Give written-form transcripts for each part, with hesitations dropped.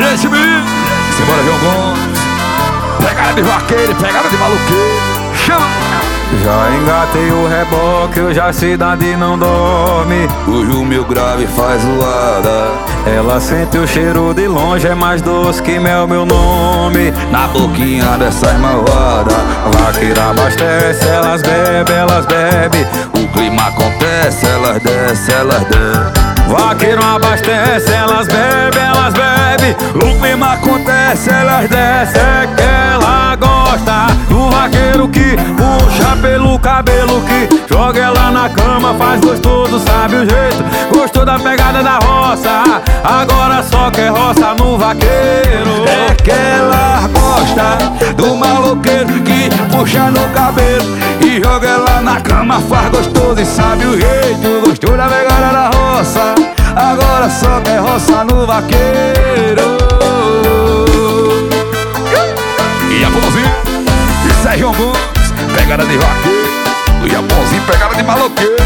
Esse bicho, simbora João Gomes. Pegada de vaqueiro, pegada de maluqueiro. Chama! Já engatei o reboque, hoje a cidade não dorme. Hoje o meu grave faz zoada. Ela sente o cheiro de longe, é mais doce que mel meu nome. Na boquinha dessas malvadas, Vaqueira abastece, elas bebe. o clima acontece, elas desce, elas desce. Vaqueiro abastece, elas bebe. O clima acontece, elas desce. É que ela gosta do vaqueiro que puxa pelo cabelo, que joga ela na cama, faz gostoso, sabe o jeito. Gostou da pegada da roça, agora só quer roça no vaqueiro. É que ela gosta do maloqueiro que puxa no cabelo e joga ela na cama, faz gostoso e sabe o jeito. Gostou da pegada da roça, agora só quer roça no vaqueiro. E a Pãozinho, e Sérgio Gomes, pegada de vaqueiro. E a Pãozinho, pegada de maloqueiro.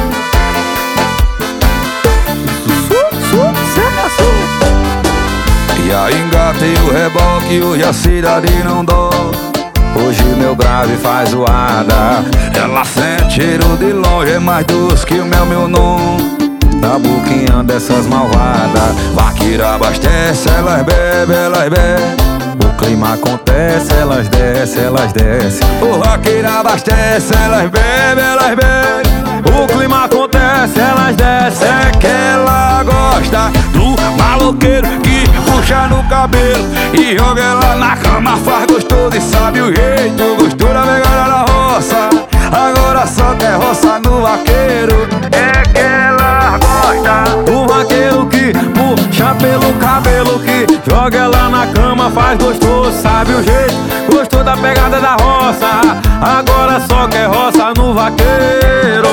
E aí engatei o reboque, hoje a cidade não dói. Hoje meu brave faz zoada, Ela sente cheiro de longe, é mais doce que o meu nome. na boquinha dessas malvadas. Vaqueira abastece, elas bebe. O clima acontece, elas desce. O vaqueira abastece, elas bebe. O clima acontece, elas desce. É que ela gosta do maloqueiro que puxa no cabelo e joga ela na cama, faz gostoso e sabe o jeito. Gostou da pegada da roça, agora só quer roça no vaqueiro. É que ela gosta O vaqueiro que puxa pelo cabelo, que joga ela na cama, faz gostoso, sabe o jeito. Gostou da pegada da roça, agora só quer roça no vaqueiro.